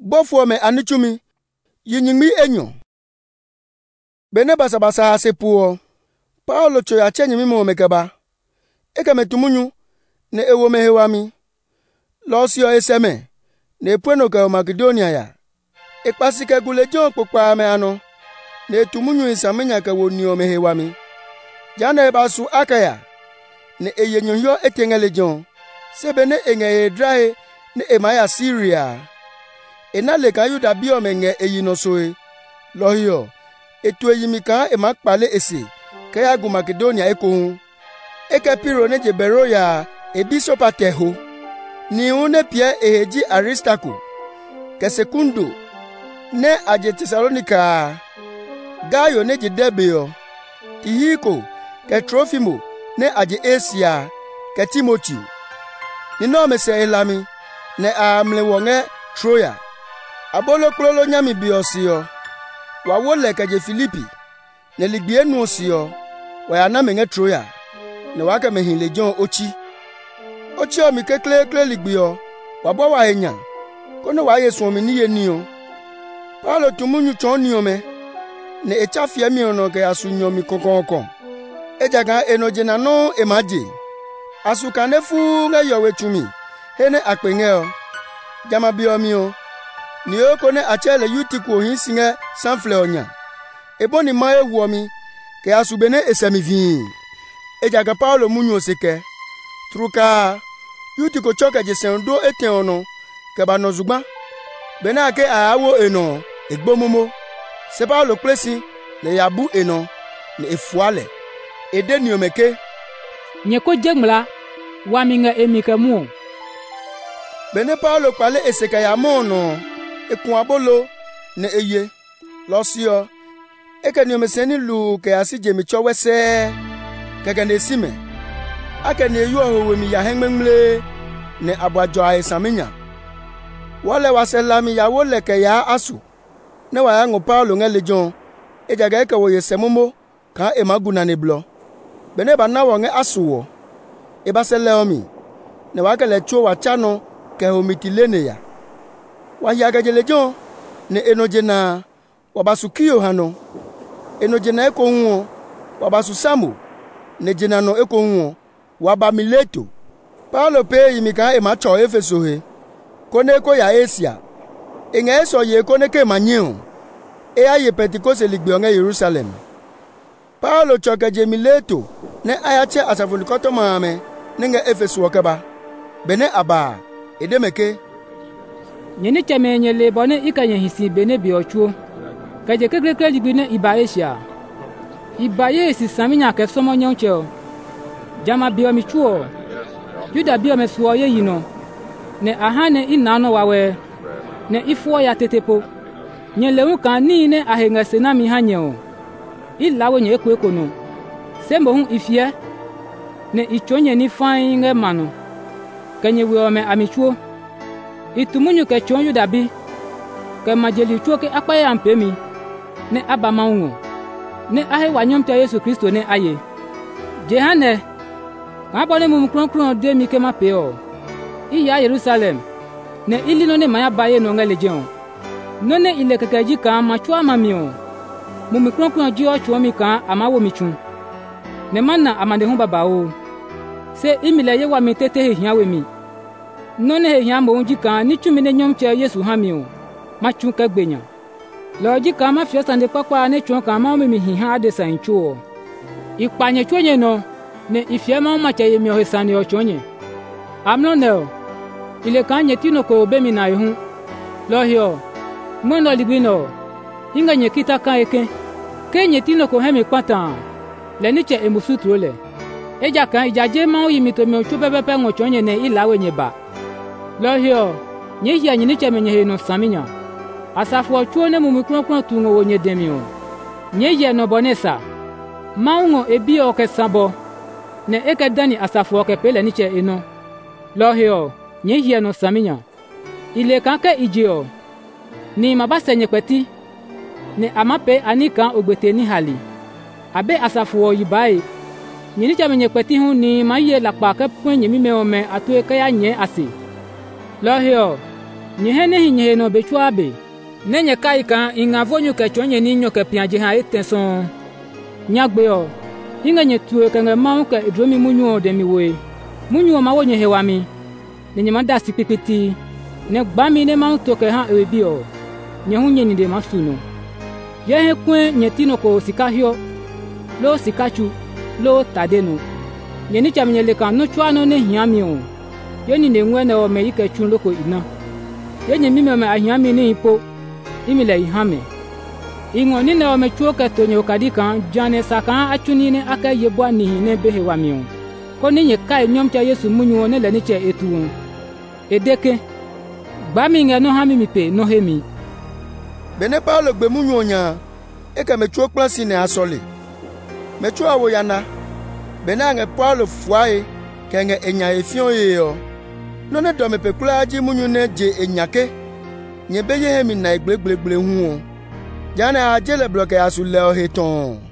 bofo me anichumi yinyimi enyo bene basa hasepuo Paulo cho ya chenye mimo mekeba eke metumunyu ne ewo mehewami losio eseme ne pweno ka Makedonia ya ekpasike gulejon popa me ano ne tumunyu insamenya ka wonio mehewami jana basu akaya ne eyenyo etengelejon sebene enge drae ne emaya Syria enale ka Yuda bio menge eyinosoe lohio etu eyimika emakpale ese kaya gu Makedonia ekohun eke piro ne jeberoya ebisopateho ni une pie eheji Aristarko ke Sekundo ne aje Tesalonika Gayo ne jedebeo Tihiko ke Trofimo ne aje Asia ke Timothy ni no mese elami ne amle wonge Troya abolo klolo nyami biosio wa wole ke je Filipi ne ligbie nu osio wa ya na menge Troya ne wa ka mehin lejon ochi o mi kekle ligbio wa bo wa enya kono wa yesu mi ni yenio Paulo tumunyu chonio me ne echafia mi ono ke asunyo mi kokonkon ejaga enojena no emaje asukanefu nge yowe tumi hene akpengeo jama biomio ni oko ne achele yutiku hinsinge sanfle onya eboni ma ewuomi ke asubene esemivi ejaga Paulo munyu oseke truka yutiku choka jesendo etenono ke banozugba bena ke awo eno egbomomo se Paulo plesi le yabu eno ne efuale edeniomeke nyeko jegmla waminga emikamu bene Paulo pale eseka ya mono ekun abolo ne eye losio ekeniomeseni lu ke asije mi chowese keke ne sime akene yu ohowe mi ya henmemle ne abwajo aisamenya wale waselami ya wole ke ya asu ne wa yango Paulo ngelejon ejaga eke wo yesemomo ka emaguna ne blo bene bana wo nge asuwo ebaseleomi ne wa kele chuo wa chano ke homitilene ya wa yaga jelejon ne enojena wabasukio hano enojena eko huo wabasusamu ne jenano eko huo wabamileto Paulo pe yimika emacho Efeso he kone ko ya Asia inge eso ye kone ke manyo e aye Pentecost ligbe onge Jerusalem Paulo choka jemileto ne ayache asafunikoto maame ninge Efeso okeba bene aba edemeke nyeni chemenye le bone ikanye hisi bene biochuo kaje kekrekre ligbine iba Asia iba yesi saminya ke somo nyonche jama biomichuo Yuda biomesuo ye yino ne ahane inano wawe ne ifuo ya tetepo nyelewu kan ni ne ahenga senami hanyeo ilawo nye ekono sembo hu ifie ne ichonye ni fain nge manu kenye wiome amichuo itumunyu ke chon Yuda bi ke majeli chuo ke akpaye ampemi ne abamaungo ne ahe wanyomte Yesu Kristo ne aye jehane abone mu kronkron de mi ke mapeo iya Jerusalem ne ilino ne maya baye no ngalejeon no ne ile kakaji kan machwa mamio mu mikronkron ji o chwo kan amawo michun ne manna amande hu babao se imile ye wa mi tete hiawe mi no ne hia mo ji kan ni chumi ne nyom che Yesu hamio machun ka gbenya lo ji kan ma fiesta de papa ne chwo kan ma mi hiha de san chuo ipanye chwonye no ne ifie ma ma che yemi o hesani o chwonye amno neo ile kan nyetino ko obemi na ihu lohio mwendo libino inga nyekita kan eke ke nyetino ko hemi kwata le niche emusutro le eja kan ijaje ma oyimito me ochubebe pe ngochonye ne ilawe nyeba lohio nyehi anyi niche menye no saminya asafu ochuo ne mumikronkron tungo wonye demio nyehi no bonesa maungo ebi o kesabo ne eke dani asafu o kepele niche eno lohio nyehi no saminya ile kanke ijio ni mabasenye kweti ne amape anika ogbete ni hali abe asafu o yibai nyini chamenye kweti hu ni maye lakpa ke pwenye mime ome atue kaya nye asi lohio Nyehene hinye no bechuabe. Nenye kai kan inga vonyu ke chonye ninyo ke pianje ha etenson. Nyagbeo. Inga nye tuwe kenge mau ke idromi munyo de miwe. Munyo ma wonye hewami. Nenye manda sipipiti. Ne gbami ne mau toke ha ewebio. Nye hunye ni de masuno. Yehe kwen nye tino ko sikahyo. Lo sikachu. Lo tadeno. Nye ni chamye lekan no chuano ne hiami o. Yoni ne ngwene o me ike chun loko ina. Yenye mime me ahiami ni ipo. Imile ihame. Ingo nine o me chuoke tonye okadika jane sakan achuni ne aka yebwa nihi ne behe wamion. Ko ninye kai nyomcha Yesu munyu ne leniche etuun. Edeke. Gbami nge no hami mipe no hemi. Bene Paulo gbe munyu onya. Eke me chuok plansi ne asole. Me chua wo yana. Bene nge Paulo fuae. Kenge enya efion yo. None do me pekula aji munyu ne je enyake. Nye beye hemi na igble hu. Jane ajele bloke asule o heton.